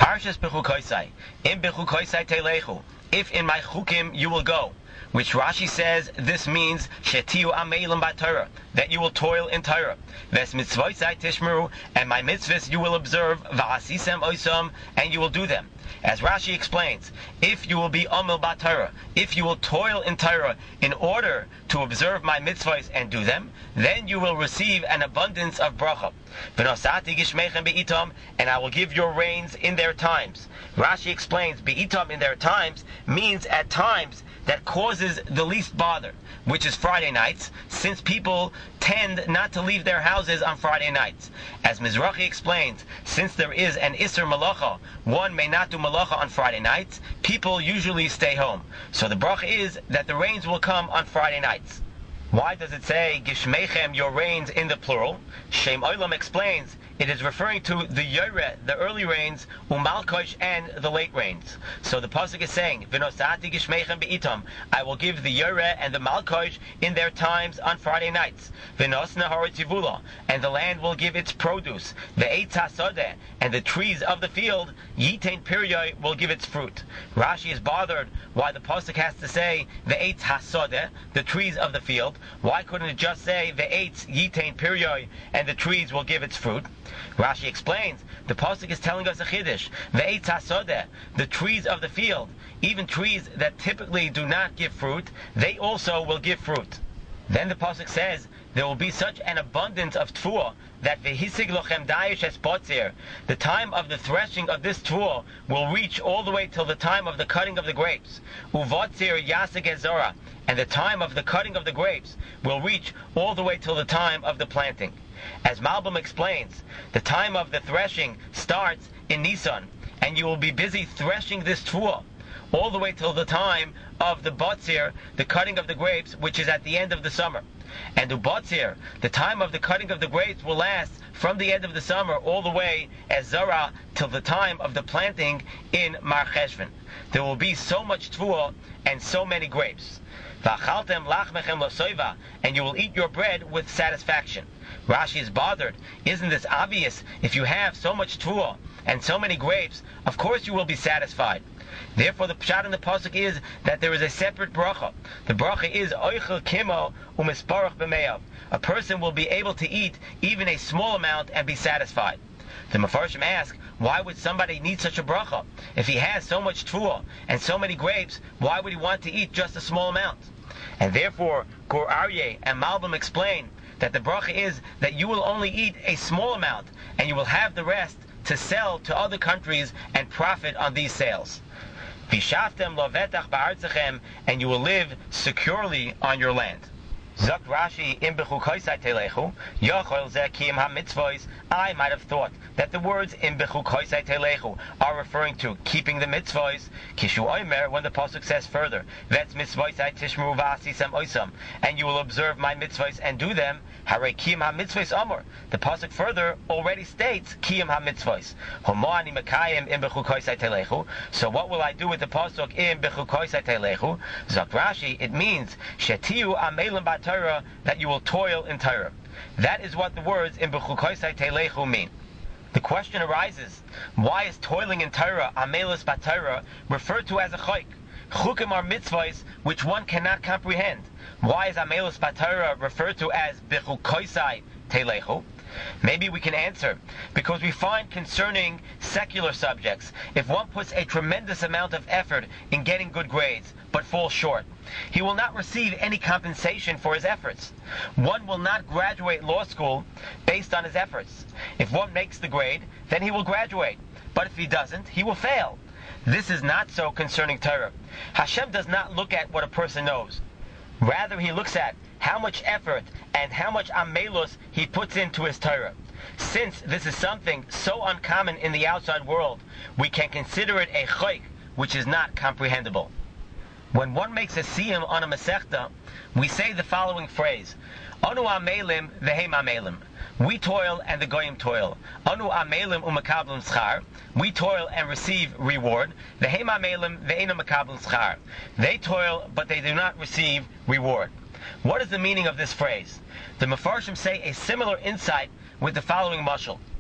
Parshas Bechukoisai. In Bechukoisai Telechu. If in my chukim you will go. Which Rashi says this means shetiu amelim b'Torah, that you will toil in Torah. Ves mitzvosai tishmeru, and my mitzvahs you will observe, va'asisem oisam, and you will do them. As Rashi explains, if you will be amil b'Torah, if you will toil in Torah in order to observe my mitzvahs and do them, then you will receive an abundance of bracha. V'nosati gishmeichem be'itam, and I will give your rains in their times. Rashi explains be'itam in their times means at times that causes the least bother, which is Friday nights, since people tend not to leave their houses on Friday nights. As Mizrahi explains, since there is an Isser Malacha, one may not do Malacha on Friday nights, people usually stay home. So the bracha is that the rains will come on Friday nights. Why does it say Gishmeichem, your rains, in the plural? Shem Olam explains it is referring to the Yoreh, the early rains, Umalkosh, and the late rains. So the pasuk is saying, V'nosati Gishmeichem be'itam, I will give the Yoreh and the Malkosh in their times on Friday nights. V'nosna harativula, and the land will give its produce. Ve'etz hasodeh, and the trees of the field, Yitain Piryoi, will give its fruit. Rashi is bothered why the pasuk has to say Ve'etz hasodeh, the trees of the field. Why couldn't it just say Ve'etz Yitain Piryoi, and the trees will give its fruit? Rashi explains, the pasuk is telling us a chiddush. Ve'etz hasodeh, the trees of the field, even trees that typically do not give fruit, they also will give fruit. Then the pasuk says, there will be such an abundance of tfuah that vehisig lochem dayish es potzir, the time of the threshing of this tfuah will reach all the way till the time of the cutting of the grapes. Uvotzir yaseg ezora, and the time of the cutting of the grapes will reach all the way till the time of the planting. As Malbim explains, the time of the threshing starts in Nisan, and you will be busy threshing this tfuah all the way till the time of the botzir, the cutting of the grapes, which is at the end of the summer. And ubotzir, the time of the cutting of the grapes, will last from the end of the summer all the way as zara till the time of the planting in Mar Cheshvan. There will be so much tfuah and so many grapes. V'achaltem lachmechem losoiva, and you will eat your bread with satisfaction. Rashi is bothered. Isn't this obvious? If you have so much tfuah and so many grapes, of course you will be satisfied. Therefore, the pshat in the pasuk is that there is a separate bracha. The bracha is oichel kimo umisparach b'meyav. A person will be able to eat even a small amount and be satisfied. The Mefarshim ask, why would somebody need such a bracha? If he has so much tfuah and so many grapes, why would he want to eat just a small amount? And therefore, Gur Aryeh and Malbim explain that the bracha is that you will only eat a small amount and you will have the rest to sell to other countries and profit on these sales. V'shaftem lo vetach ba'artzachem, and you will live securely on your land. Zok Rashi in Bechukoisai Telechu, Yochol Zeh Kiyam HaMitzvos. I might have thought that the words in Bechukoisai Telechu are referring to keeping the mitzvos. Kishu Omer, when the pasuk says further, Vetz mitzvosai tishmeru v'asisem oisam, and you will observe my mitzvos and do them. Harei Kiyam HaMitzvos Amor. The pasuk further already states Kiyam HaMitzvos. Homo ani mekayim in Bechukoisai Telechu. So what will I do with the pasuk in Bechukoisai Telechu? Zok Rashi, it means Shetiu amelim bat Torah, that you will toil in Torah. That is what the words in Bechukoisai Telechu mean. The question arises, why is toiling in Torah, amelis bat Torah, referred to as a chayk? Chukim are mitzvahs which one cannot comprehend. Why is amelis bat Torah referred to as Bechukoisai Telechu? Maybe we can answer, because we find concerning secular subjects, if one puts a tremendous amount of effort in getting good grades, but falls short, he will not receive any compensation for his efforts. One will not graduate law school based on his efforts. If one makes the grade, then he will graduate. But if he doesn't, he will fail. This is not so concerning Torah. Hashem does not look at what a person knows. Rather, he looks at how much effort and how much amelus he puts into his Torah. Since this is something so uncommon in the outside world, we can consider it a chayk, which is not comprehensible. When one makes a siyum on a Masechta, we say the following phrase: Anu amelim v'hem amelim. We toil and the goyim toil. Anu amelim u'makablim schar. We toil and receive reward. V'hem amelim v'einu makablim schar. They toil, but they do not receive reward. What is the meaning of this phrase? The Mefarshim say a similar insight with the following mashal.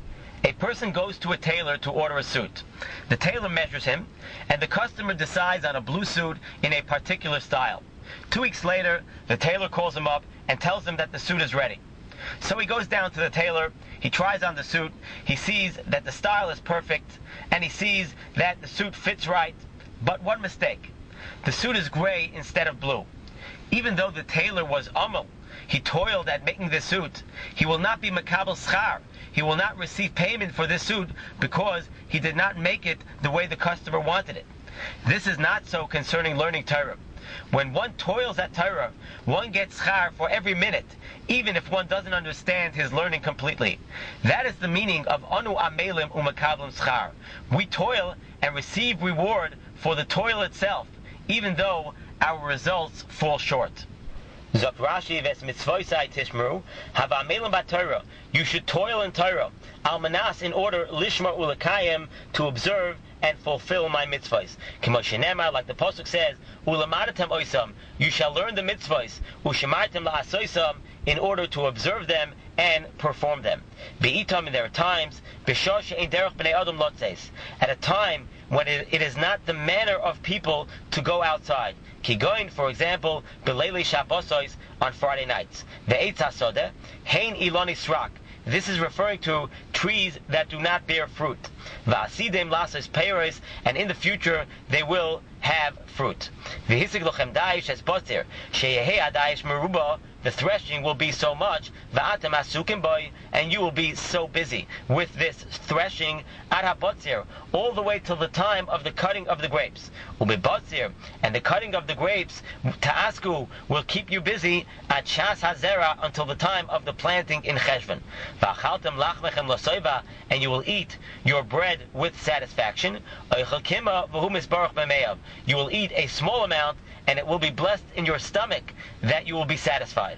A person goes to a tailor to order a suit. The tailor measures him, and the customer decides on a blue suit in a particular style. 2 weeks later, the tailor calls him up and tells him that the suit is ready. So he goes down to the tailor, he tries on the suit, he sees that the style is perfect, and he sees that the suit fits right. But one mistake. The suit is gray instead of blue. Even though the tailor was amal, he toiled at making this suit, he will not be makabel schar. He will not receive payment for this suit because he did not make it the way the customer wanted it. This is not so concerning learning Torah. When one toils at Torah, one gets schar for every minute, even if one doesn't understand his learning completely. That is the meaning of anu amelim umakablim schar. We toil and receive reward for the toil itself, even though our results fall short. Zok Rashi ves mitzvosai tishmeru hava amelim b'Torah. You should toil in Torah, almanas, in order lishma ulakayim, to observe and fulfill my mitzvahs. Kimo shenema, like the pasuk says, ulamadatem oisam, you shall learn the mitzvahs, ushemartem la'asoisam, in order to observe them and perform them. Be'itam, in their times, b'shah she'ein derech b'nei adam lotzes, at a time when it is not the manner of people to go outside. Kigoin, for example, b'leili shabbosos, on Friday nights. Ve'etz hasodeh, hein ilon israk. This is referring to trees that do not bear fruit. Va'asidim lasos peiros, and in the future they will have fruit. V'hisig lochem da'ish es botzir, sheyehei ada'ish meruba, the threshing will be so much, va'atem asukim boy, and you will be so busy with this threshing ad habotzir, all the way till the time of the cutting of the grapes. Ubibotzir, and the cutting of the grapes, ta'asku, will keep you busy at shas hazera, until the time of the planting in Cheshvan. Va'achaltem lachmechem lasoiva, and you will eat your bread with satisfaction. Oichel kima v'hu misbarach b'meyav, you will eat a small amount, and it will be blessed in your stomach that you will be satisfied.